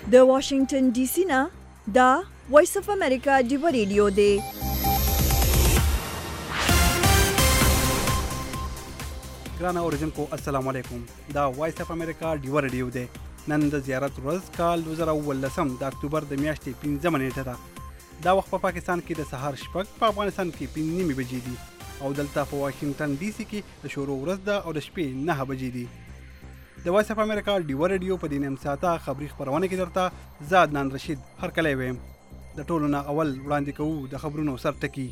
د واشنگټن ډي سي نه دا وایس اف امریکا ډیو ریډیو دی. ګرانه اوریدونکو السلام علیکم. دا وایس اف امریکا ډیو ریډیو دی. نن د زیارت ورځ کال 2019 د اکتوبر د میاشتې 15 نیټه ده. دا وخت په پاکستان کې د سهار شپږ، په افغانستان کې 5 بجې دي او دلته په واشنگټن ډي سي کې د شروع ورځ ده او د شپې 9 بجې دي. د وایس اف امریکا ډیو ریډیو په دې نیم ساعته خبري خبرونه کې درته زاد نان رشید هرکلی ویم. د ټولو نه اول وړاندې کوو د خبرونو سرټکي.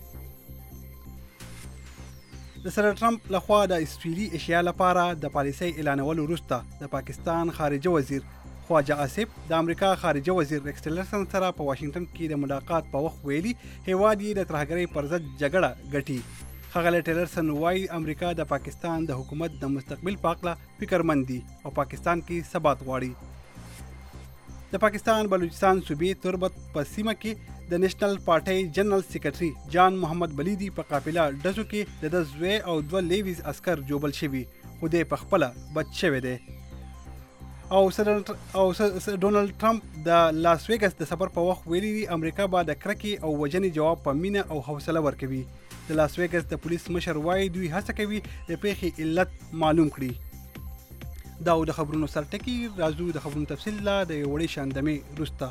د سر ټرمپ لخوا د استرالي اشیا لپاره د پالیسۍ اعلانولو وروسته د پاکستان خارجه وزیر خواجه آصف د امریکا خارجه وزیر ریکس ټیلرسن سره په واشنگټن کې د ملاقات په وخت ویلي هیواد یې د ترهګرۍ پر ضد جګړه ګټي. ښاغلی ټیلرسن وایي امریکا د پاکستان د حکومت د مستقبل په هکله فکرمند دي او پاکستان کې ثبات غواړي. د پاکستان بلوچستان صوبې تربت په سیمه کې د نېشنل پارټۍ جنرال سیکرټري جان محمد بلیدي په قافله ډزو کې د زوی او 2 لیویز عسکر جوبل شوي، خو دی په خپله بچ شوی دی. او ډونالډ ټرمپ د لاس ویګس د سفر په وخت ویلي دي امریکا به د کرکې او وژنې جواب په مینه او حوصله ورکوي. د لاس ویګس د پولیس مشر وایي دوی هڅه کوي د پیښې علت معلوم کړي. دا د خبرونو سرټکي. راځو د خبرونو تفصیل لا د یو وړې شاندمې وروسته.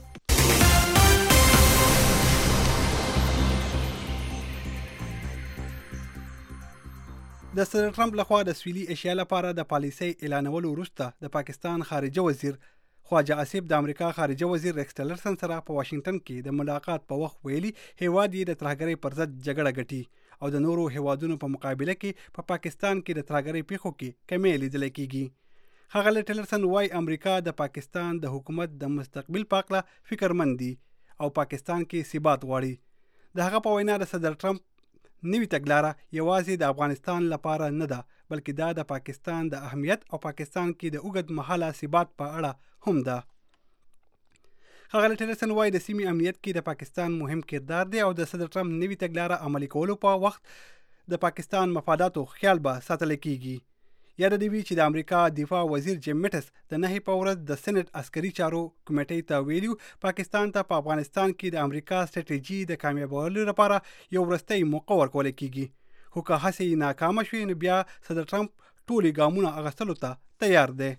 د سر ټرمپ لخوا د سویلي اشیا لپاره د پالیسۍ اعلانولو وروسته د پاکستان خارجه وزیر خواجه آصف د امریکا خارجه وزیر ریکس ټیلرسن سره په واشنگټن کې د ملاقات په وخت ویلي هیواد یې د ترهګرۍ پر ضد جګړه ګټي او د نورو هیوادونو په مقابله کې په پاکستان کې د ترهګرۍ پیښو کې کمی لیدل کېږي. ښاغلی ټیلرسن وایي امریکا د پاکستان د حکومت د مستقبل په هکله فکرمند دي او پاکستان کې ثبات غواړي. د هغه په وینا د صدر ټرمپ نوی تګلاره یوازې د افغانستان لپاره نه ده، بلکې دا د پاکستان د اهمیت او پاکستان کې د اوږد مهاله ثبات په اړه هم ده. ښاغلی ټیلرسن وایي د سیمې امنیت کې د پاکستان مهم کردار دی او د صدر ټرمپ نوی تګلاره عملي کولو په وخت د پاکستان مفاداتو خیال به ساتل کېږي. یاد دې وي چې د امریکا دفاع وزیر جیم میټس د 9 په ورځ د سېنټ عسکري چارو کمیټې ته ویلي پاکستان ته په افغانستان کې د امریکا ستراتیژي د کامیابولو لپاره یو وروستی موقع ورکول کېږي، خو که هڅې ناکامه شوې نو بیا صدر ټرمپ ټولې ګامونه اخیستلو ته تیار دی.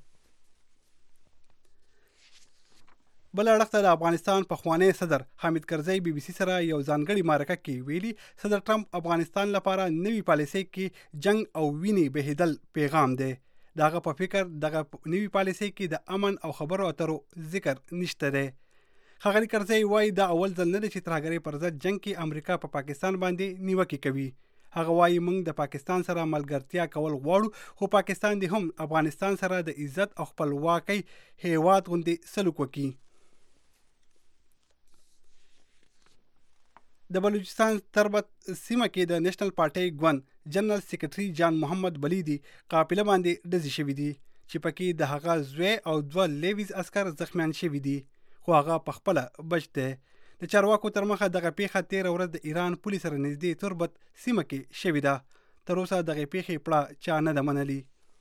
بل اړخ ته د افغانستان پخوانی صدر حامد کرزی بي بي سي سره یو ځانګړي مرکه کې ویلي صدر ټرمپ افغانستان لپاره نوي پالیسۍ کې جنگ او وینې بهیدل پیغام دی. د هغه په فکر دغه نوي پالیسۍ کې د امن او خبرو اترو ذکر نشته دی. ښاغلی کرزی وایي دا اول ځل نه دی چې ترهګرۍ پر ضد جنگ کې امریکا په پاکستان باندې نیوکې کوي. هغه وایي موږ د پاکستان سره ملګرتیا کول غواړو، خو پاکستان دې هم افغانستان سره د عزت او خپلواکۍ هیواد غوندې سلوک وکړي. د بلوچستان تربت سیمه کې د نېشنل پارټۍ ګوند جنرال سیکرټري جان محمد بلیدي قافله باندې ډزې شوي دي چې پکې د هغه زوی او 2 لیویز عسکر زخمیان شوي دي، خو هغه په خپله بچ دی. د چارواکو تر مخه دغه پیښه 13 ورځ د ایران پولیس سره نږدې تربت سیمه کې شوې ده. تر اوسه دغه پیښې پړه چا نه ده منلي.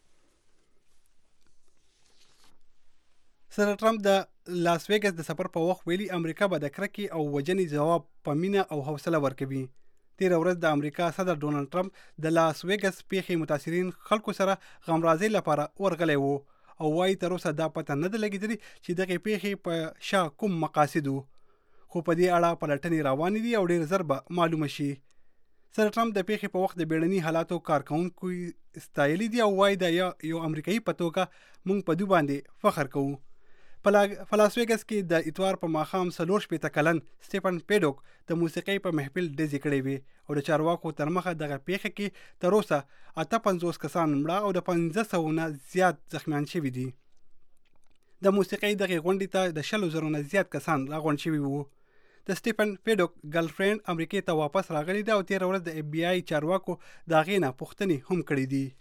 سر ټرمپ د لاس ویګس د سفر په وخت ویلي امریکا به د کرکې او وژنې جواب په مینه او حوصله ورکوي. 13 ورځ د امریکا صدر ډونالډ ټرمپ د لاس ویګس پیښې متاثرین خلکو سره غمرازۍ لپاره ورغلی و او وایي تر اوسه دا پته نه ده لګېدلې چې دغې پیښې په شا کوم مقاصد وو، خو په دې اړه پلټنې روانې دي او ډېر ژر به معلومه شي. سر ټرمپ د پیښې په وخت د بیړني حالاتو کارکوونکو ستایلي دي او وایي دا یو امریکایي په توګه موږ په دوی باندې فخر کوو. په لاس ویګس کې د اتوار په ماښام 4 کلن سټیفن پیډوک د موسیقۍ په محفل ډزې کړې وې او د چارواکو تر مخه دغه پیښه کې تر اوسه 58 کسان مړه او د 500 نه زیات زخمیان شوي دي. د موسیقۍ دغې غونډې ته د 100,000 نه زیات کسان راغونډ شوي وو. د سټیفن پیډوک ګرلفرینډ امریکې ته واپس راغلی ده او 13 ورځ د اف بي آی چارواکو د هغې نه پوښتنې هم کړې دي.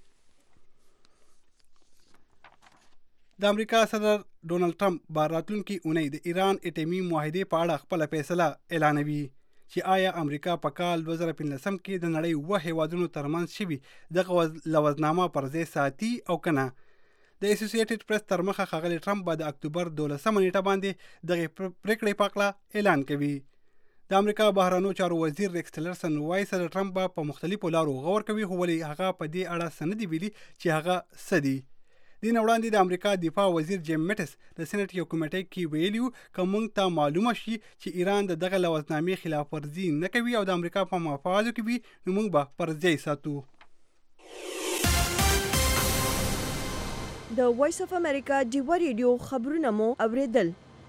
د امریکا صدر ډونالډ ټرمپ به راتلونکي اونۍ د ایران اټومي معاهدې په اړه خپله فیصله اعلانوي چې آیا امریکا په کال 2015 کې د نړۍ 7 هیوادونو ترمنځ شوي دغه لوزنامه پر ځای ساتي او که نه. د اسوسییټډ پریس تر مخه ښاغلی ټرمپ به د اکتوبر 12 نیټه باندې دغه پریکړې په اړه اعلان کوي. د امریکا بهرنیو چارو وزیر ریکس ټیلرسن وایي سره ټرمپ به په مختلفو لارو غور کوي، خو ولې هغه په دې اړه څه نه دي ویلي چې هغه څه دي. دې نه وړاندې د امریکا دفاع وزیر جیم میټس د سېنات یو کمیټې کې ویلي وو که موږ ته معلومه شي چې ایران د دغه لوزنامې خلاف ورزي نه کوي او د امریکا په مفادو کې وي، نو موږ به پر ځای ساتو. د وایس اف امریکا ډیوا ریډیو خبرونه مو اوریدل.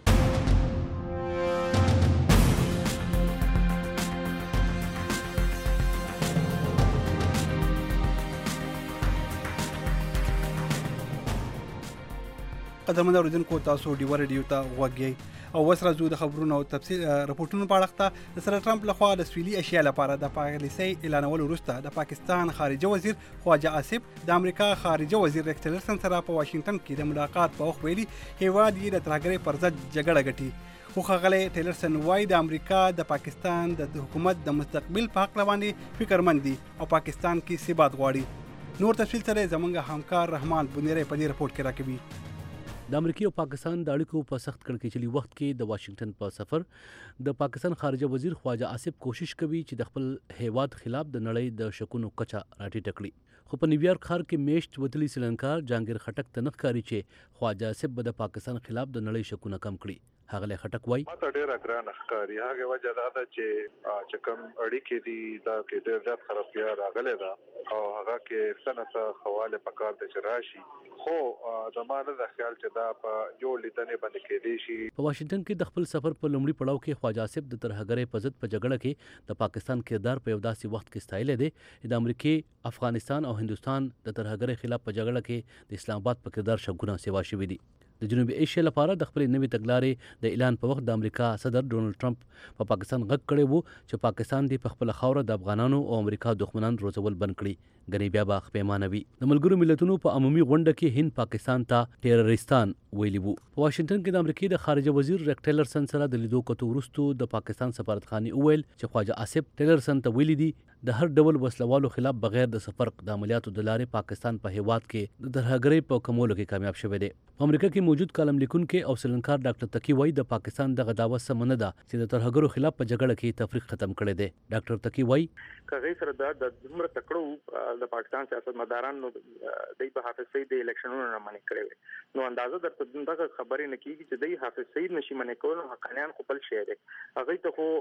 قدرمن اوریدونکو، تاسو ډیوا ریډیو ته غوږ یې او اوس راځو د خبرونو او تفصیل رپورټونو په اړه ته. د سره ټرمپ لخوا د سویلي ایشیا لپاره د پالیسۍ اعلانولو وروسته د پاکستان خارجه وزیر خواجه آصف د امریکا خارجه وزیر ریکس ټیلرسن سره په واشنگټن کې د ملاقات په وخت ویلي هیواد یې د ترهګرۍ پر ضد جګړه ګټي. خو ښاغلی ټیلرسن وایي د امریکا د پاکستان د حکومت د مستقبل په هکله باندې فکرمند دي او پاکستان کې ثبات غواړي. نور تفصیل سره زموږ همکار رحمان بنيري په دې رپورټ کې راکوي. د امریکا او پاکستان د اړیکو په سخت کړکېچلي وخت کې د واشنگټن په سفر د پاکستان خارجه وزیر خواجه آصف کوشش کوي چې د خپل هیواد خلاف د نړۍ د شکونو کچه راټیټه کړي. خو په نیویارک ښار کې میشت وتلی سیلانکار جهانګیر خټک ته نه ښکاري چې خواجه آصف به د پاکستان خلاف د نړۍ شکونه کم کړي. هغه خټک وایي ماته ډېره ګرانه ښکاري. هغه وجه دا ده چې کوم اړیکې دي دا کې ډېر زیات خرابتیا راغلی ده او هغه کې څه نه څه خواله پکار ده چې راشي، خو زما نه ده خیال چې دا په یو لیدنې باندې کېدی شي. په واشنگټن کې د خپل سفر په لومړي پړاو کې خواجه آصف د ترهګرۍ په ضد په جګړه کې د پاکستان کردار په یو داسې وخت کې ستایلی دی چې د امریکې، افغانستان او هندوستان د ترهګرۍ خلاف په جګړه کې د اسلام آباد په کردار شګونه سیوا شوي دي. د جنوبي ایشیا لپاره د خپل نوې تګلارې د اعلان په وخت د امریکا صدر ډونالد ټرمپ په پاکستان غږ کړی وو چې پاکستان دی په خپل خاوره د افغانانو او امریکا دښمنان روزول بند کړي. ګنې بیا به پیمانه وي. د ملګرو ملتونو په عمومي غونډه کې هند پاکستان ته ټیرریستان ویلي وو. په واشنگټن کې د امریکا د خارجه وزیر ریکس ټیلرسن سره د لیدو کتو وروسته د پاکستان سفارتخانه وویل چې خواجه آصف ټیلرسن ته ویلي دي د هر ډول وسلوالو خلاف بغیر د سفر د عملیاتو د لارې پاکستان په هیواد کې د ترهګرۍ په کمولو کې کامیاب شوی دی. په امریکا کې موجود کالم لیکونکي او سیلانکار ډاکټر تقی وایي د پاکستان دغه دعوه سمه نه ده چې د ترهګرو خلاف په جګړه کې تفریق ختم کړي دی. ډاکټر تقی وایي کغې سره د دومره تکړو د پاکستان سیاستمداران نو د په حافظ سعید د الیکشنونو نه منې کړي نو اندازه درته دغه خبرې نه کیږي چې د حافظ سعید نشي منې کول حقانیان خو بل شی دی. هغه ته خو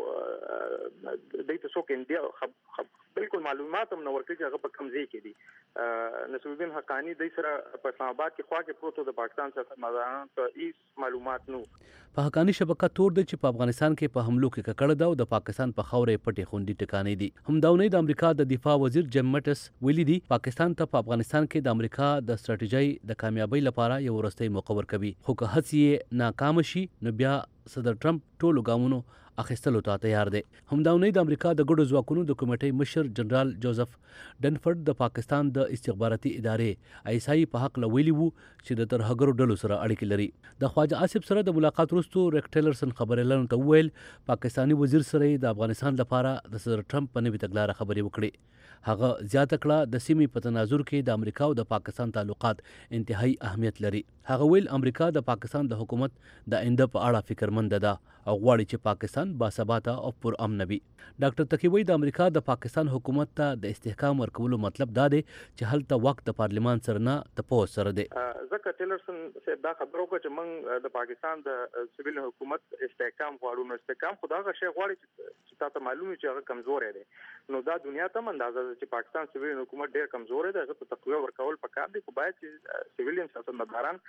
د تاسو کې انډیا بالکل معلومات هم نو ورکړي چې هغه په کم ځای کې دي. نصرالدین حقانی د سره په اسلام آباد کې خوا کې پروت د پاکستان سیاستمداران ته هیڅ معلومات نو په حقانی شبکه تور دی چې په افغانستان کې په حملو کې ککړه ده او د پاکستان په خاورې پټې خوندې ټکانې دي. همداونی د امریکا د دفاع وزیر جیم میټس ویلي دي پاکستان ته په افغانستان کې د امریکا د ستراتیژۍ د کامیابی لپاره یو وروستی موقع ورکوي، خو که هڅې یې ناکام شي نو بیا صدر ټرمپ ټولو ګامونو اخیستلو ته تیار دی. همداونی د امریکا د ګډو ځواکونو د کمیټې مشر جنرال جوزف ډنفورد د پاکستان د استخباراتي ادارې ایسای په حق لویلی وو چې د ترهګرو ډلو سره اړیکې لري. د خواجه آصف سره د ملاقات وروسته ریکس ټیلرسن خبريالانو ته وویل پاکستانی وزیر سره د افغانستان لپاره د صدر ټرمپ په نوې تګلارې خبرې وکړي. هغه زیاته کړه د سیمې په تناظر کې د امریکا او د پاکستان تعلقات انتهایی اهمیت لري. هغه ویل امریکا د پاکستان د حکومت د آینده په اړه فکرمند ده او غواړي چې پاکستان باثباته او پرامن وي. ډاکټر تقی وایي د امریکا د پاکستان حکومت ته د استحکام ورکولو مطلب دا دی چې هلته وخت د پارلیمان سره نه تپوس سره دی. ځکه ټیلرسن دا خبرو کو چې موږ د پاکستان د سیویل حکومت استحکام غواړو. نو استحکام خو دا شی غواړي چې تاسو معلومه چې هغه کمزور دی. نو دا دنیا ته اندازه چې پاکستان سیویل حکومت ډیر کمزور دی. هغه ته تقویه ورکول پکار دی. خو باید چې سیویلین سیاستمداران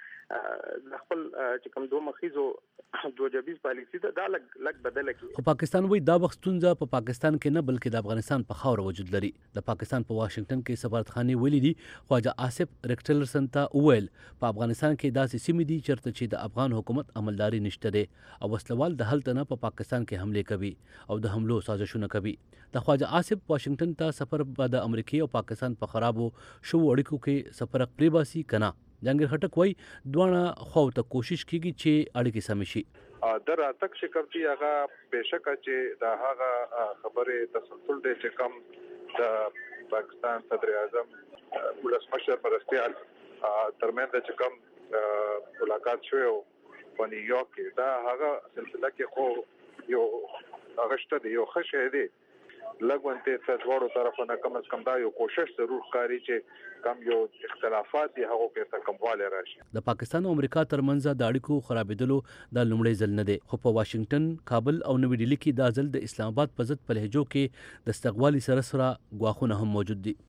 د خپل چې کوم دوه مخیزو دوه جبیز پالیسی دا لګ بدل کړي. خو پاکستان وایي دا وختونه په پاکستان کې نه بلکې د افغانستان په خاور وجود لري. د پاکستان په واشنگټن کې سفارتخانه ویلي دي خواجه آصف ریکس ټیلرسن ته وویل په افغانستان کې داسې سیمې دي چېرته چې د افغان حکومت عملداري نشته دی او وسلوال د هلته نه په پاکستان کې حمله کوي او د حملو سازشونه کوي. د خواجه آصف واشنگټن ته سفر به د امریکا او پاکستان په خرابو شو اړیکو کې سفرق پریباسي کنه. جنګیر خټک وایي دوه خو ته کوشش کیږي چې اړیکې سم شي. در اتک شکرتي هغه بهشکه چې دا هغه خبره تسلسل دی چې کوم د پاکستان صدر اعظم ولسمشر مرستيال ترمن د چکم ملاقات شوی په نیویارک کې دا هغه سلسله کې خو یو اغشته دی یو خشه دی لګونته څوړو طرفونه کم از کم دا یو کوشش ضرور کاری چې کم یو اختلافات دي هغه کې تکمواله راشي. د پاکستان او امریکا ترمنځ د اړیکو خرابېدلو د لومړی ځل نه دی، خو په واشنگټن، کابل او نوې ډیلي کې دا ځل د اسلام آباد په ضد په لهجو کې د استقبالي سره ګواښونه هم موجود دي.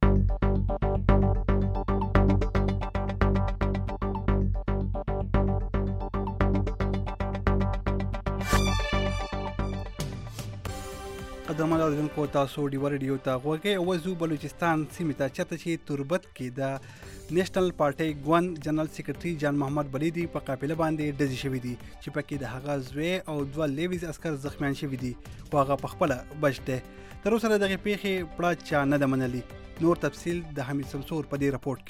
قدرمن اوریدونکو تاسو ډیو ریډیو ته غوږی اوسو بلوچستان سیمه ته چته چې تربت کې د نېشنل پارټي ګوند جنرال سیکریټري جان محمد بلیدي په قافله باندې ډزې شوې دي چې پکې د هغه زوی او دوه لیویز عسكر زخمیان شوي دي خو هغه په خپل بچ دی. تر اوسه دغه پیښې پړه چا نه ده منلي. نور تفصیل د حمید سمسور په دې راپورټ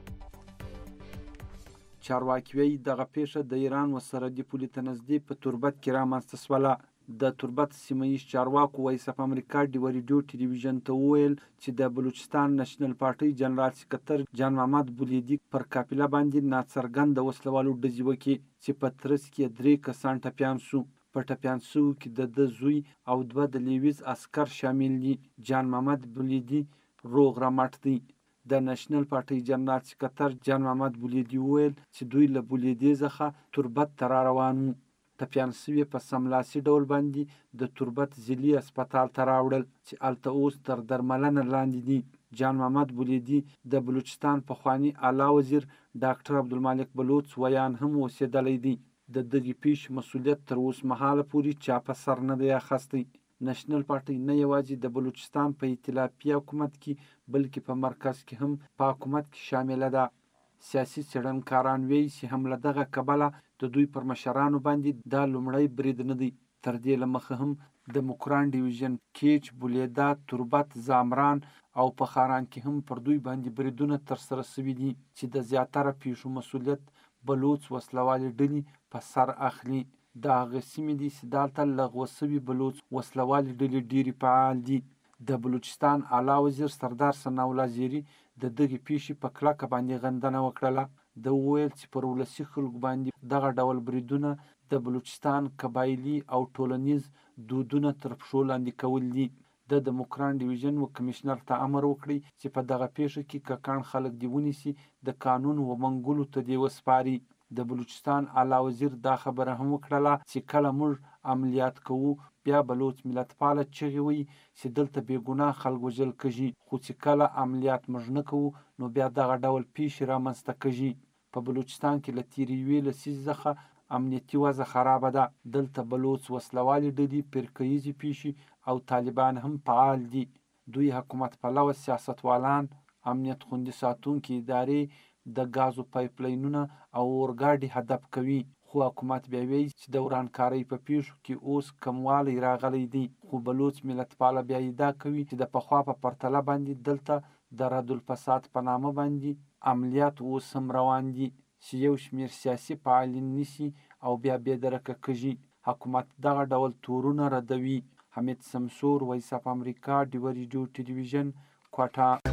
کې. چارواکي دغه پیښه د ایران وسره د پولي تنزدي په تربت کې رامنځته شوله. د تربت سیمه‌ییز چارواکو وایس اف امریکا ډیو ریډیو ټلویزیون ته وویل چې د بلوچستان نېشنل پارټي جنرال سکرټر جان محمد بلیدي پر قافله باندې ناڅرګنده وسلوالو ډزې وکړې چې په ترڅ کې 3 کسان ټپیان شو. په ټپیان شوو کې د زوی او 2 د لیویز عسكر شامل دي. جان محمد بلیدي روغ رمټ دی. د نېشنل پارټي جنرال سکرټر جان محمد بلیدي وویل چې دوی له بلیدي څخه تربت ته را روان وو. ټپیان شوي په سملاسي ډول باندې د تربت ضلعي هسپتال ته راوړل چې هلته اوس تر درملنه لاندې دي. جان محمد بلیدي د بلوچستان پخواني اعلی وزیر ډاکټر عبدالمالک بلوچ ویان هم اوسېدلی دی. د دغې پیښې مسؤلیت تر اوسه مهاله پورې چا په سر نه دی اخیستی. نېشنل پارټي نه یوازې د بلوچستان په ائتلافي حکومت کې بلکې په مرکز کې هم په حکومت کې شامله ده. سیاسي څېړنکاران وایي چې هم له دغه کبله د دوی پر مشرانو باندې دا لومړی برید نه دی. تر دې له مخه هم د مکران ډیویژن، کیچ، بولیدا، تربت، زامران او په خاران کې هم پر دوی باندې بریدونه ترسره شوي دي چې د زیاتره پیښو مسؤلیت بلوچ وسلوالې ډلې په سر اخلي. د هغه سیمې دي چې دلته لغوه شوي بلوچ وسلوالې ډلې ډېرې فعال دي. د بلوچستان اعلی وزیر سردار ثناءالله زیري د دغې پیښې په کلکه باندې غندنه وکړله. د وویل چې پر ولسي خلکو باندې دغه ډول بریدونه د بلوچستان قبایلي او ټولنیز دودونه تر پښو لاندې کول دي. د مکران ډیویژن و کمیشنر ته امر وکړي چې په دغه پیښه کې ککړ خلک دی ونیسي، د قانون و منګولو ته دی وسپاري. د بلوچستان اعلی وزیر دا خبره هم وکړله چې کله موږ عملیات کوو بیا بلوچ ملتپاله چغې وي چې دلته بې ګناه خلک وژل کېږي، خو چې کله عملیات موږ نه کوو نو بیا دغه ډول پیښې رامنځته کېږي. په بلوچستان کې له تېرې یوې لسیزې څخه امنیتي وضع خرابه ده. دلته بلوچ وسلوالې ډلې، فرقهییزې پیښې او طالبان هم فعال دي. دوی حکومت پلوه سیاستوالان، امنیت خوندي ساتونکي ادارې، د ګازو پایپ لاینونه او اورګاډي هدف کوي. خو حکومت بیا وایي چې د ورانکارۍ په پیښو کې اوس کموالی راغلی دی. خو بلوچ ملتپاله بیا ادعا کوي چې د پخوا په پرتله باندې دلته د رد الفساد په نامه باندې عملیات اوس هم روان دي چې یو شمېر سیاسي فعالین نیسي او بیا بېدرکه کېږي. حکومت دغه ډول تورونه ردوي. حمید سمسور، وایس اف امریکا، ډیو ریډیو ټلویزیون، کوټه.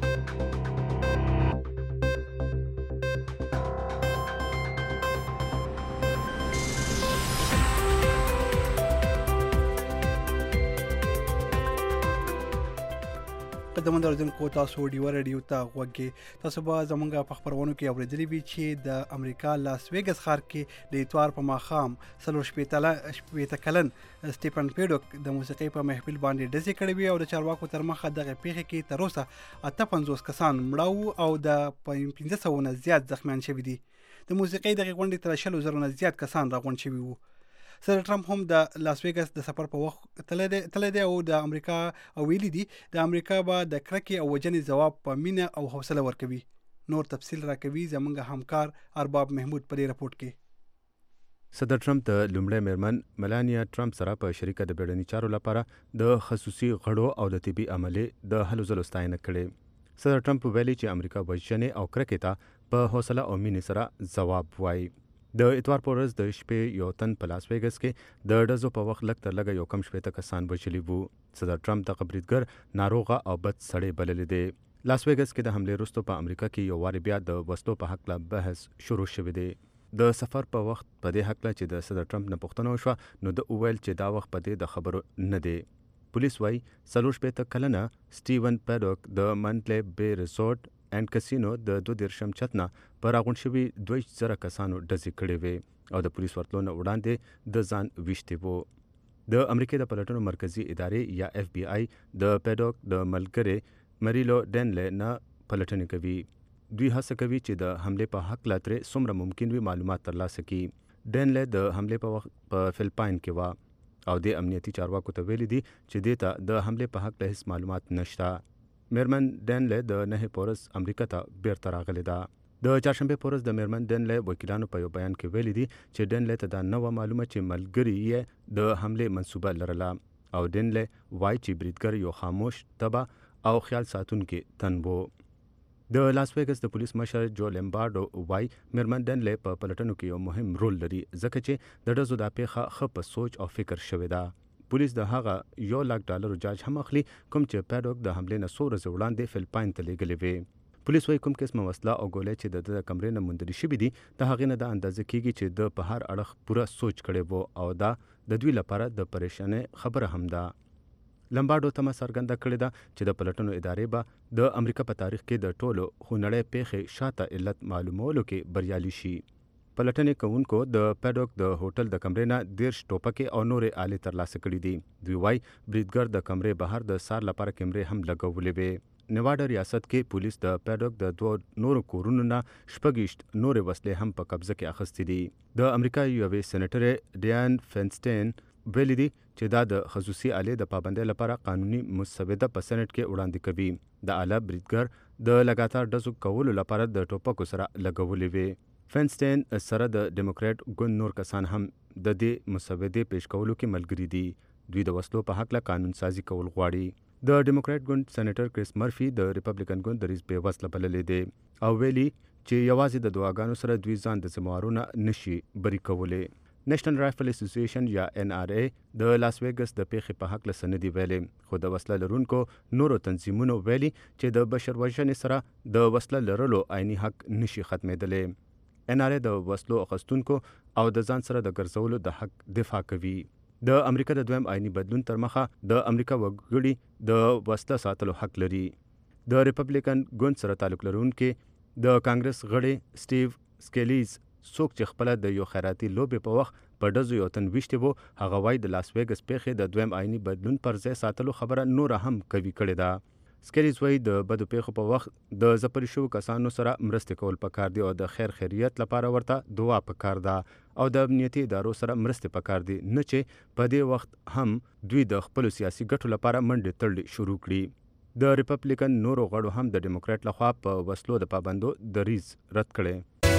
قدرمن اوریدونکو تاسو ډیو ریډیو ته غوږی. تاسو به زمونږ په خبرونو کې اورېدلي وي چې د امریکا لاس ویګس ښار کې د اتوار په ماښام 40 کلن سټیفن پیډوک د موسیقۍ په محفل باندې ډزې کړې وې او د چارواکو تر مخه دغه پیښې کې تر اوسه 58 کسان مړه او د 1500 نه زیات زخمیان شوي دي. د موسیقۍ دغه غونډې تر 100,000 نه زیات کسان راغونډ شوي وو. صدر ټرمپ هم د لاس ویګس د سفر په وخت تللی دی او د امریکا او ویلي دي د امریکا به د کرکې او وجنې ځواب په مینه او حوصله ورکوي. نور تفصیل راکوي زموږ همکار ارباب محمود په دې راپورټ کې. صدر ټرمپ د لومړۍ میرمن ملانیا ټرمپ سره په شریکه د بیړني چارو لپاره د خصوصي غړو او د طبي عملې د هلو ځلو ستاینه کړې. صدر ټرمپ ویلي چې امریکا وجنې او کرکې ته په حوصله او مینې سره ځواب وایي. د اتوار په ورځ د شپې یو تن په لاس ویګس کې د ډزو په وخت لږ تر لږه یو کم 60 کسان وژلي وو. صدر ټرمپ دغه بریدګر ناروغه او بد سړی بللی دی. لاس ویګس کې د حملې وروسته په امریکا کې یو واري بیا د وسلو په حق له بحث شروع شوی دی. د سفر په وخت په دې حق له چې د صدر ټرمپ نه پوښتنه وشوه نو د وویل چې دا وخت په دې د خبرو نه دی. پولیس وایي 40 کلنه سټیون پیډوک د منټلی بی ریسورټ اینډ کسینو د 22 چت نه په راغونډ شوي 2000 کسانو ډزې کړې وې او د پولیس ورتلو نه وړاندې د ځان ویشتي وو. د امریکا د پلټنو مرکزی ادارې یا FBI د پیډوک د ملګري مریلو ډینلی نه پلټنې کوي. دوی هڅه کوي چې د حملې په حق لا ترې څومره ممکن وي معلومات ترلاسه کړي. ډینلی د حملې په وخت په فلپاین کې وه او د امنیتي چارواکو ته ویلي دي چې دې ته د حملې په حق له هیڅ معلومات نشته. میرمن ډینلی د 9 پورس امریکا ته بیرته راغلې ده. د چهارشنبې پورس د میرمن ډینلی وکیلانو په یو بیان کې ویلي دي چې ډینلی ته دا نه وه معلومه چې ملګري یې د حملې منصوبه لرله او ډینلی وایي چې بریدګر یو خاموش طبع او خیال ساتونکی تن و. د لاس ویګس د پولیس مشر جو لیمبارډو وایي میرمن ډینلی په پلټنو کې یو مهم رول لري ځکه چې د ډزو دا پیښه ښه په سوچ او فکر شوې ده. پولیس د هغه $1,00,000 جاج هم اخلي کوم چې پیډوک د حملې نه څو ورځې وړاندې فلپاین ته لیږلې وې. پولیس وایي کوم قسمه وسله او ګولۍ چې د کمرې نه موندلې شوي دي د هغې نه دا اندازه کیږي چې د په هر اړخ پوره سوچ کړی و او دا د دوی لپاره د پریشانۍ خبره هم ده. لمبارډو تمه څرګنده کړې ده چې د پلټنو ادارې به د امریکا په تاریخ کې د ټولو خونړۍ پیښې شاته علت معلومولو کې بریالي شي. پلټنې کوونکو د پیډوک د هوټل د کمرې نه 10 ټوپکې او نورې آلې ترلاسه کړي دي. دوی وایي بریدګر د کمرې بهر د سار لپاره کیمرې هم لګولې وې. نیواډا ریاست کې پولیس د پیډوک د 2 نورو کورونو نه 26 نورې وسلې هم په قبضه کې اخیستې دي. د امریکا یوې سېنیټر ډیان فینسټین ویلي دي چې دا د خصوصي آلې د پابندۍ لپاره قانوني مسوده په سېنټ کې وړاندې کوي. د آله بریدګر د لګاتار ډزو کولو لپاره د ټوپکو سره لګولې وې. فینسټین سره د ډیموکراټ ګوند نور کسان هم د دې مسودې پیش کولو کې ملګري دي. دوی د وسلو په حق له قانون سازي کول غواړي. د ډیموکراټ ګوند سېنیټر کریس مرفي د ریپبلیکن ګوند دریځ بې وسله بللی دی او ویلي چې یوازې د دعاګانو سره دوی ځان د ذموارو نه نشي بری کولی. نیشنل رایفل اسوسییشن یا NRA د لاس ویګس د پیښې په حق له څه نه دي ویلي خو د وسله لرونکو نورو تنظیمونو ویلي چې د بشر وژنې سره د وسله لرلو عیني حق نشي ختمېدلی. NRA د وسلو اخیستونکو او د ځان سره د ګرځولو د حق دفاع کوي. د امریکا د دویم آئینی بدلون تر مخه د امریکا وګړي د وسله ساتلو حق لري. د ریپبلیکن ګوند سره تعلق لرونکي د کانګرس غړي سټیو سکیلیز څوک چې خپله د یو خیراتي لوبې په وخت په ډزو یو تن ویشتي وو هغه وایي د لاس ویګس پیښې د دویم آئینی بدلون پر ځای ساتلو خبره نوره هم قوي کړې ده. سکیلیز وایي د بدو پیښو په وخت د ځپلي شوو کسانو سره مرستې کول پکار دي او د خیر خیریت لپاره ورته دعا پکار ده او د امنیتي ادارو سره مرستې پکار دي نه چې په دې وخت هم دوی د خپلو سیاسي ګټو لپاره منډې تړلې شروع کړي. د ریپبلیکن نورو غړو هم د ډیموکراټ لخوا په وسلو د پابندو دریځ رد کړی.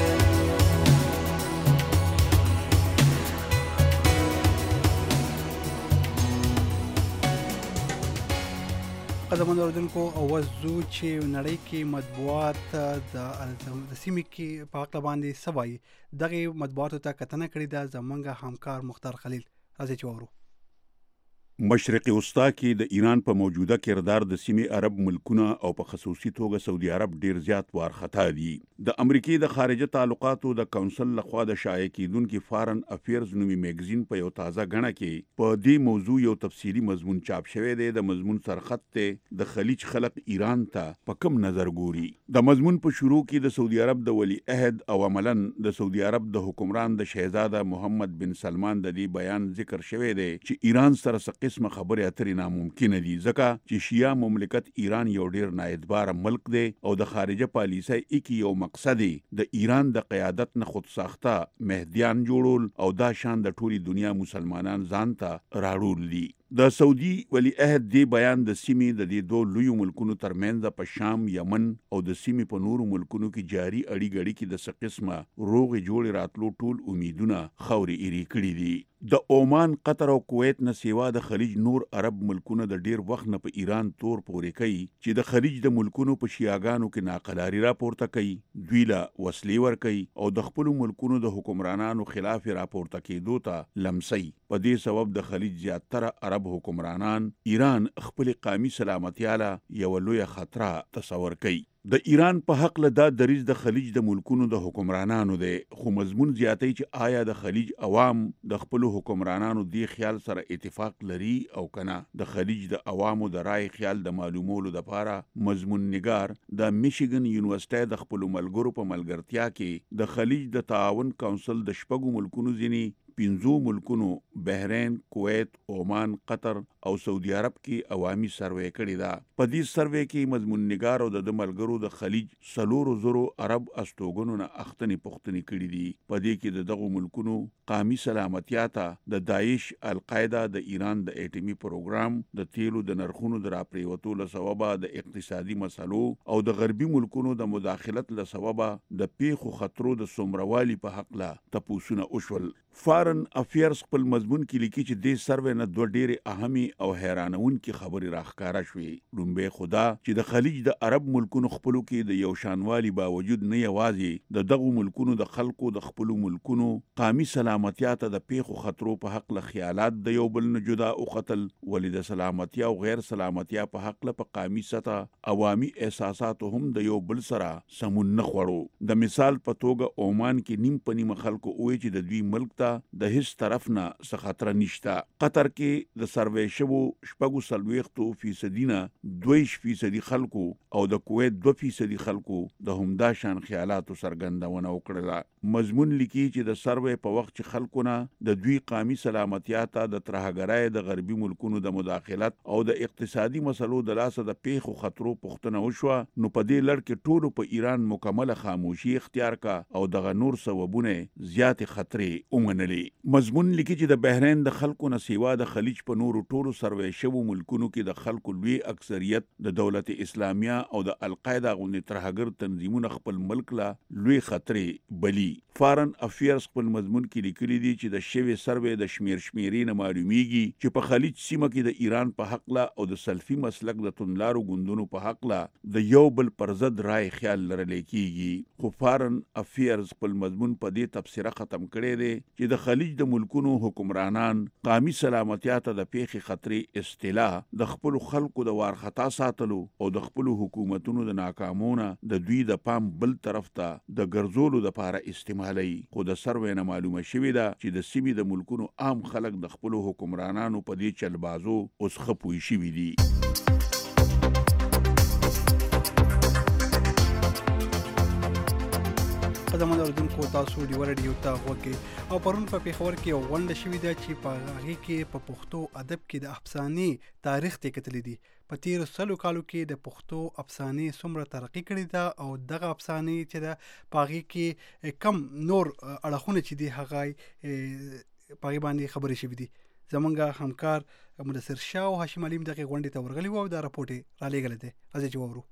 قدمن اوردونکو اوازو چې نړۍ کې مطبوعات د سیمې کې په حق باندې سوای دغه مطبوعاتو ته کتنه کړې ده زمونږ همکار مختار خلیل. راځي چې وورو. مشرق وسطا کې د ایران په موجوده کردار د سیمې عرب ملکونه او په خصوصي توګه سعودي عرب ډیر زیات وارخطا دي. د امریکای د خارجه تعلقاتو د کونسل لخوا د شایع کیدونکو فارن افیرز نومي میگزین په یو تازه غنه کې په دې موضوع یو تفصیلی مضمون چاپ شوی دی. د مضمون سرخط ته د خلیج خلق ایران ته په کوم نظر ګوري. د مضمون په شروع کې د سعودي عرب د ولی عہد او عملاً د سعودي عرب د حکمران د شهزاده محمد بن سلمان د دې بیان ذکر شوی دی چې ایران سره قسمه خبرې اترې ناممکنه دي ځکه چې شیعه مملکت ایران یو ډیر نااعتبار ملک دی او د خارجه پالیسۍ کې یو مقصد دی د ایران د قیادت نه خود ساخته مهدیان جوړول او دا شان د ټولي دنیا مسلمانان ځان ته راړول دي. د سعودي ولی عہد دی بیان د سیمې د دې دوه لوی ملکونو ترمنځ په شام، یمن او د سیمې په نورو ملکونو کې جاری اړیګړي کې د څه قسمه روغې جوړې راتلو ټول امیدونه خوري ایری کړي دي. د عمان، قطر او کویت نه سیوا د خلیج نور عرب ملکونه د ډیر وخت نه په ایران تور پورې کوي چې د خلیج د ملکونو په شیعاګانو کې ناقلاري راپورته کوي، دوی له وسلې ورکوي او د خپل ملکونو د حکمرانانو خلاف راپورته کېدو ته لمسي. په دې سبب د خلیج زیاتره عرب حکمرانان ایران خپل قومي سلامتیا له یو لوی خطر تصور کوي. د ایران په حق له دا دریځ د خلیج د ملکونو د حکمرانانو دی، خو مضمون زیاتی چې آیا د خلیج عوام د خپل حکمرانانو دی خیال سره اتفاق لري او کنه. د خلیج د عوامو د رای خیال د معلومولو لپاره مضمون نگار د میشیګن یونیورسيټي د خپل ملګرو په ملګرتیا کې د خلیج د تعاون کونسل د شپږو ملکونو ځینی 5 ملکونو بحرین، کویت، عمان، قطر او سعودي عرب کې عوامي سروې کړې ده. په دې سروې کې مضمون نگار او د ملګرو د خلیج 400 عرب استوګنو نه اختنی پختنی کړې دي. په دې کې د دغه ملکونو قومي سلامتیا ته د داعش، القاعده، د ایران د اټومي پروګرام، د تیلو د نرخونو د راپریوتو له سببه د اقتصادي مسلو او د غربي ملکونو د مداخلت له سببه د پیښو خطرو د سمروالي په حق لا تپوسونه وشول. فارن افیرز خپل مضمون کې لیکي چې دې سروې نه دوه ډېرې اهمي او حیرانونکې خبرې راښکاره شوې. لومبی خدا چې د خلیج د عرب ملکونو خپلو کې د یو شانوالي باوجود نه یوازې د دغو ملکونو د خلکو د خپلو ملکونو قومي سلامتیا ته د پیښو خطرو په حق له خیالات د یو بل نه جدا او قتل، ولې د سلامتیا او غیر سلامتیا په حق له په قومي سطح عوامي احساسات هم د یو بل سره سمون نه خوړو. د مثال په توګه عمان کې نیم په نیمه خلکو وایي چې د دوی ملک ته د هیڅ طرف نه څه خطر نشته. قطر کې د سروې شوو 40% نه 2% خلکو او د کویت 2% خلکو د همدا شان خیالاتو څرګندونه وکړه. مضمون لیکي چې د سروې په وخت چې خلکو نه د دوی قومي سلامتیا ته د ترهګرۍ د غربي ملکونو د مداخلت او د اقتصادي مسلو د لاسه د پیښو خطرو پوښتنه وشوه، نو په دې لړ کې ټولو په ایران مکمله خاموشي اختیار کا او دغه نور سببونه زیات خطرې ومنلې. مضمون لیکي چې د بحرین د خلکو نه سیوا د خلیج په نورو ټولو سروې شوو ملکونو کې د خلکو لوی اکثریت د دولت اسلامیه او د القاعده غونډې ترهګر تنظیمونه خپل ملک لا لوی خطرې بلی. فارن افیرز خپل مضمون کې لیکلي دي چې د شوی سروې د شمیرې نه معلومیږي چې په خلیج سیمه کې د ایران په حق لا او د سلفي مسلک د توندلارو ګوندونو په حق لا د یو بل پر ضد رائے خیال لرل کیږي. خو فارن افیرز خپل مضمون په دې تبصره ختم کړی دی چې د خلیج د ملکونو حکمرانان قومي سلامتیا ته د پیښې خطرې اصطلاح د خپل خلکو د وارخطا ساتلو او د خپل حکومتونو د ناکامونه د دوی د پام بل طرف ته د ګرځولو لپاره استعمالي. خو د سروې نه معلومه شوې ده چې د سیمې د ملکونو عام خلک د خپل حکمرانانو په دې چلبازو اوس ښه پوه شوي دي. قدمونه اوریدونکو تاسو ډیور ډیو ته غوږی او پرون په پیښور کې یو غونډه شوې ده چې په هغې کې په پښتو ادب کې د افسانې تاریخ ته کتلې دي. په تیرو 100 کالو کې د پښتو افسانې څومره ترقي کړې ده او دغه افسانې چې ده په هغې کې کم نور اړخونه چې دي هغه په هغې باندې خبرې شوي دي. زمونږ همکار مدثر شاه او هاشم علیم دغې غونډې ته ورغلي وو او دا راپورټ یې رالیږلی دی. راځئ چې واورو.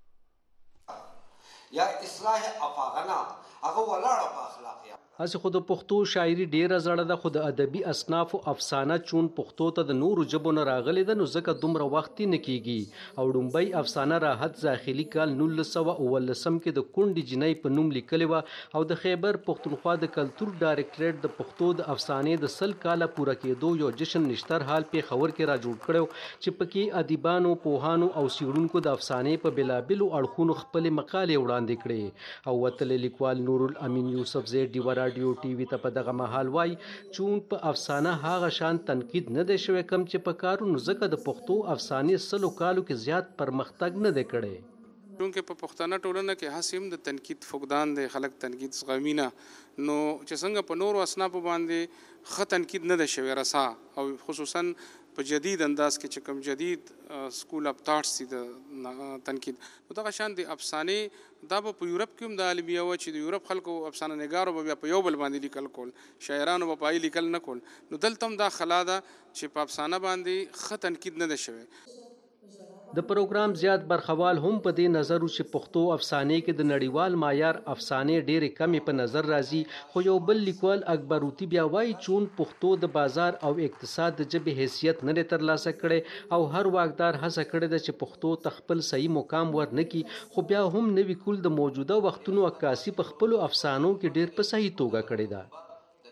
یا اصلاح افاغنا هغه ولاړه په اخلاقیات. هسې خو د پښتو شاعري ډیره زړه ده، خو د ادبي اصناف او افسانه چون پښتو ته د نورو ژبو نه راغلې ده، نو ځکه دومره وخت نه کیږي. او ډومبۍ افسانه راحت زاخلي کال 1919 کې د کونډې جنۍ په نوم لیکلې وه او د خیبر پښتونخوا د کلتور ډایرکټریټ د پښتو د افسانې د 100 کاله پوره کېدو یو جشن نشتر حال پېښور کې را جوړ کړی چې پکې ادیبانو، پوهانو او څېړونکو د افسانې په بېلابېلو اړخونو خپلې مقالې وړاندې کړې. او وتلی لیکوال نور الامین یوسف زی ډیوه راډیو ټي وي ته په دغه مهال وایي چون په افسانه هغه شان تنقید نه دی شوی کم چې په کارونو، ځکه د پښتو افسانې 100 کالو کې زیات پرمختګ نه دی کړی. چونکې په پښتنه ټولنه کې هسې هم د تنقید فقدان دی، خلک تنقید زغمي نه، نو چې څنګه په نورو اصنافو باندې ښه تنقید نه دی شوی رسا، او خصوصا په جدید انداز کې چې کوم جدید سکول اف تاټس دي د تنقید، نو دغه شان د افسانې دا به په یورپ کې هم د عالمیه وه چې د یورپ خلکو افسانه نګارو به بیا په یو بل باندې لیکل کول، شاعرانو به په لیکل نه کول، نو دلته هم دا خلا ده چې په افسانه باندې ښه تنقید نه دی شوی. د پروګرام زیات برخوال هم په دې نظر چې پښتو افسانې کې د نړیوال معیار افسانې ډېرې کمې په نظر راځي، خو یو بل لیکوال اکبروتی بیا وایي چون پښتو د بازار او اقتصاد د ژبې حیثیت نه دی ترلاسه کړی او هر واکدار هڅه کړې ده چې پښتو ته خپل صحیح مقام ورنکي، خو بیا هم نوي کول د موجوده وختونو عکاسي په خپلو افسانو کې ډېر په صحیح توګه کړې ده.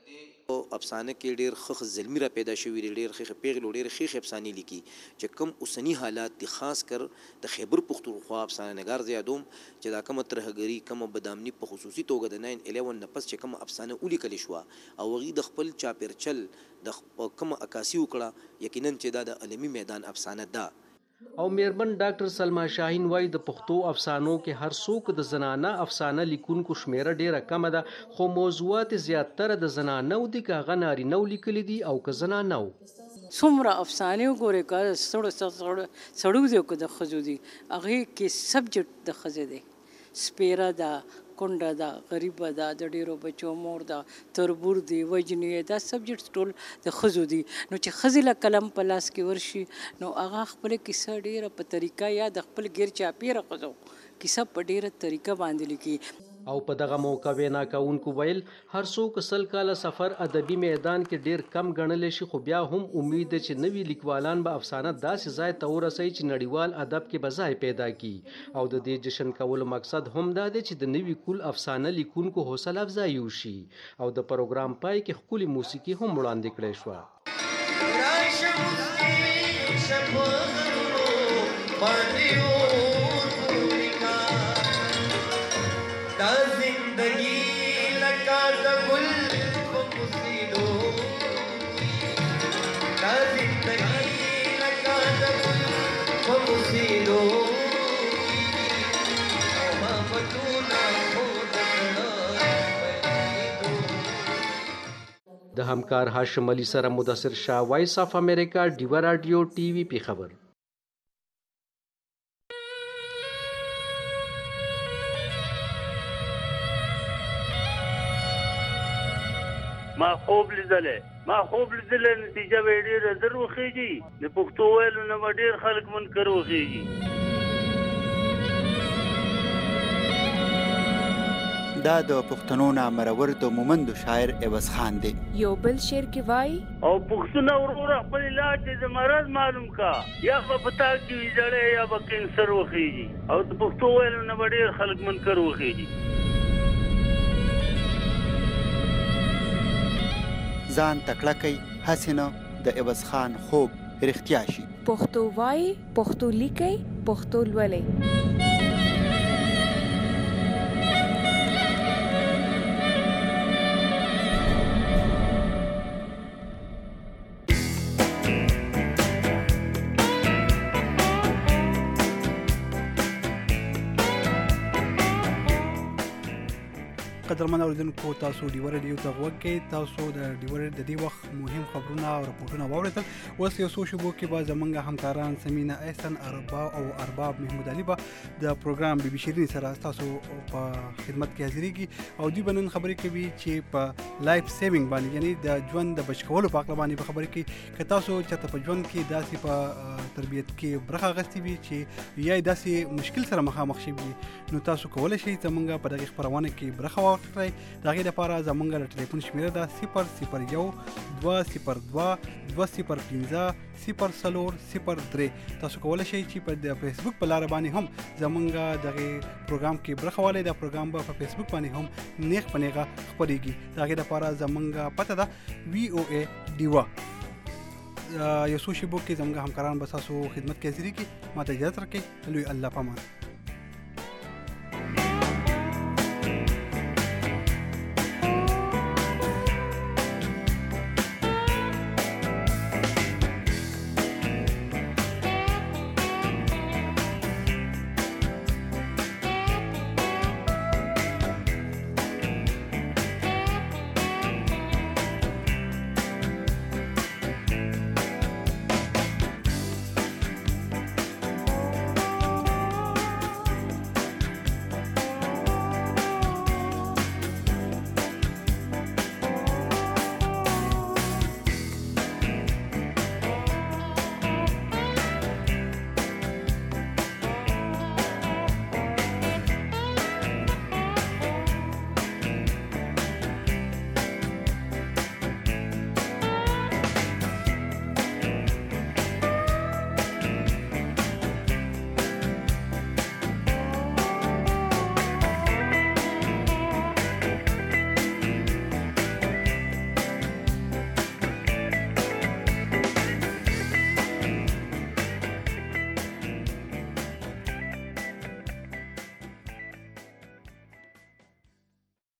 افسانه کې ډېر خخ زلمی را پیدا شوی ډېر خخ پیغلو ډېر خخ افسانې لیکي چې کم اوسنی حالات دي خاص کر د خیبر پختونخوا افسانه نگار زیادوم چې دا کوم ترهګری کوم بدامنی په خصوصي توګه د 9/11 نه پس چې کوم افسانه ولیکل شو او غي د خپل چاپیرچل د کوم عکاسي وکړه یقینا چې دا د عالمي میدان افسانه ده. او میرمن ډاکټر سلما شاهین وای د پښتو افسانو کې هر څوک د زنانه افسانه لیکونکو شمیره ډیره کم ده خو موضوعات زیاتره د زنانو دي که هغه نارینه لیکلي دي او که زنانه څومره افسانې وګورئ که سړو دی او که د ښځو دي هغې کې سبجیکټ د ښځې دی سپیره ده کونډه ده غریبه ده د ډیرو بچو مور ده تربور دی وجنې دا سبجیکټ ټول د ښځو دي نو چې ښځې له قلم په لاس کې ورشي نو هغه خپله کیسه ډیره په طریقه یا د خپل ګیر چاپیره ښځو کیسه په ډیره طریقه باندې لیکي. او په دغه موقع وینا کوونکو ویل هر څوک سل کاله سفر ادبي میدان کې ډیر کم ګڼل شي خو بیا هم امید ده چې نوي لیکوالان به افسانه داسې ځای ته ورسوي چې نړیوال ادب کې به ځای پیدا کړي او د دې جشن کولو مقصد هم دا دی چې د نوي کول افسانه لیکونکو حوصله افزایي وشي او د پروګرام پای کې ښکلې موسیقي هم وړاندې کړې شوه. د همکار هاشم علي سره مدثر شاه وایس اف امریکا ډیوا رادیو ټي وي پی خبر. ما خوب لیدلې نتیجه به ډېره زر وخیږي د پښتو ویلو نه به ډېر خلک منکر وخیږي. دا د پښتنو نامرور د مومندو شاعر عوض خان دی. یو بل شعر کې وای او پښتون ورور خپل علاج د مرض معلوم کا یا په پتا کې جړې یا په کینسر وخیږي او د پښتو ویلو نه به ډېر خلک منکر وخیږي. ځان تکړه کوي هسې نه د عوض خان خوب رښتیا شي. پښتو وای پښتو لیکي پښتو لولئ. قدرمن اوریدونکو تاسو ډیوا رادیو ته غوږ کې تاسو د ډیوا د دې وخت مهم خبرونه او راپورټونه واوریدل. اوس یو څو شېبو کې به زمونږ همکاران سمینا احسن ارباب محمود علي به د پروګرام بي بي شیرین سره تاسو په خدمت کې حاضرېږي او دوی به نن خبرې کوي چې په لایف سیوینګ باندې یعنی د ژوند د بچ کولو په اړه باندې خبرې کوي. که تاسو چېرته په ژوند کې داسې په تربیت کې برخه اخیستې وي چې یا داسې مشکل سره مخامخ شوي نو تاسو کولی شئ زمونږ په دغې خپرونه کې برخه واخلئ. د هغې دپاره زمونږ د ټلیفون شمیره ده 001-205-003. تاسو کولی شئ چې په د فیسبوک په لاره باندې هم زمونږ دغې پروګرام کې برخه والی. دا پروګرام به په فیسبوک باندې هم نیغ په نیغه خپرېږي. د هغې دپاره زمونږ پته ده VOA ډیوا. یو څو شېبو کې زمونږ همکاران به ستاسو خدمت کې حاضرېږي. ما ته اجازت راکړئ. لوی الله پامان.